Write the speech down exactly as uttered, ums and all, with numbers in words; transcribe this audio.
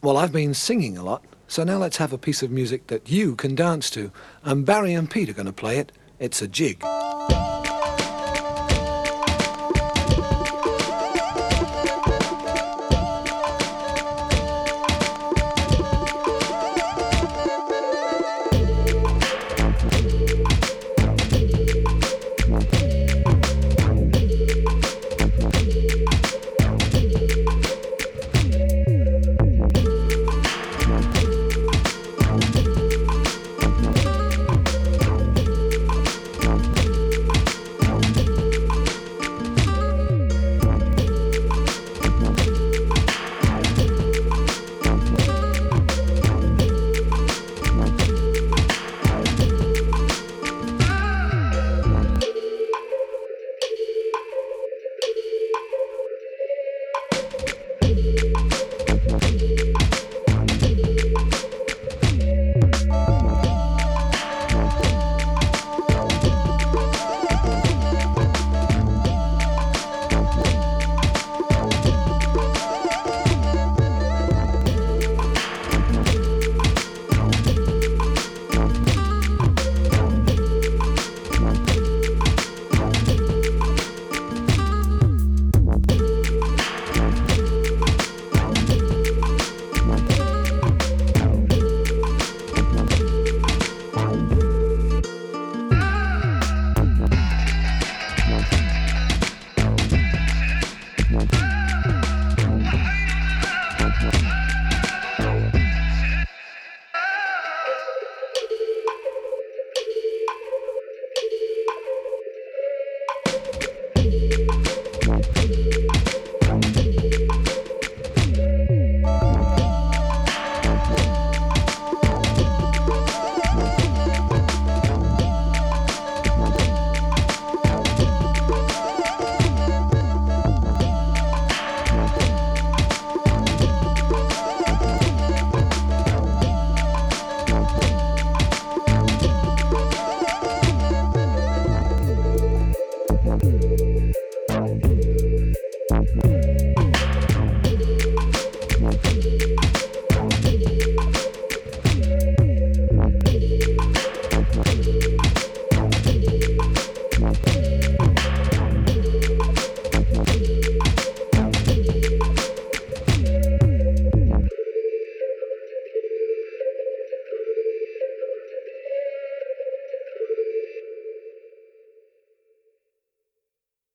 Well, I've been singing a lot, so now let's have a piece of music that you can dance to. And Barry and Pete are going to play it. It's a jig.